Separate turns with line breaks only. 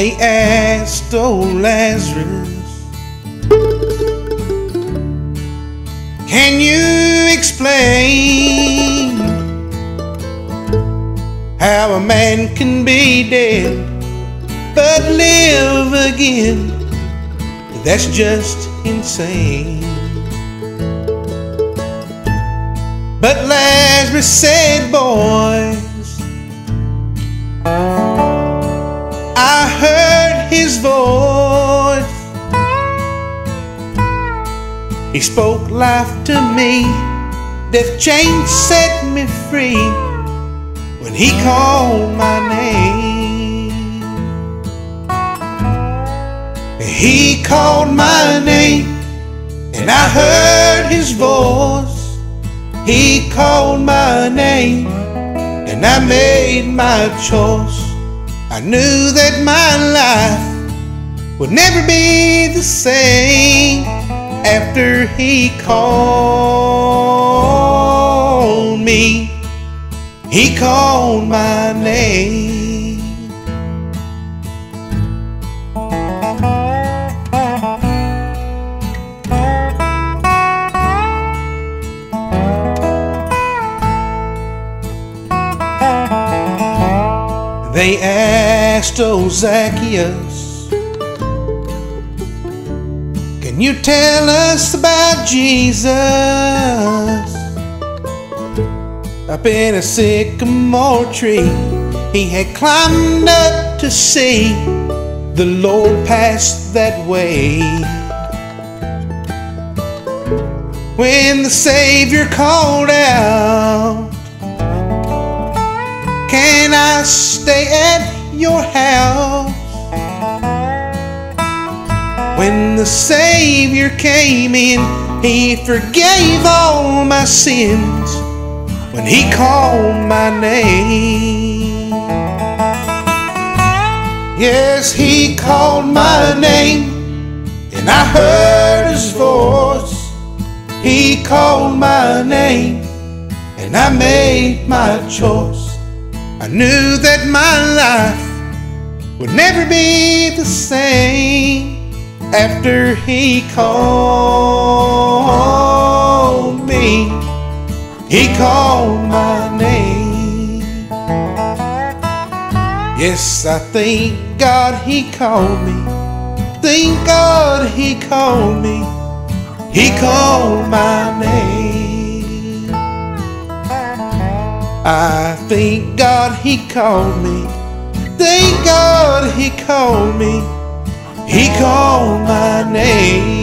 They asked old Lazarus, can you explain how a man can be dead but live again? That's just insane. But Lazarus said, boys, I heard his voice. He spoke life to me, death chains set me free when he called my name. He called my name and I heard his voice. He called my name and I made my choice. I knew that my life would never be the same after he called me. He called my name. They asked old Zacchaeus, can you tell us about Jesus? Up in a sycamore tree, he had climbed up to see the Lord pass that way. When the Savior called out, can I stay at your house? When the Savior came in, he forgave all my sins when he called my name. Yes, he called my name and I heard his voice. He called my name and I made my choice. I knew that my life would never be the same after he called me. He called my name. Yes, I thank God he called me. Thank God he called me. He called my name. I thank God he called me. Thank God he called me. He called my name.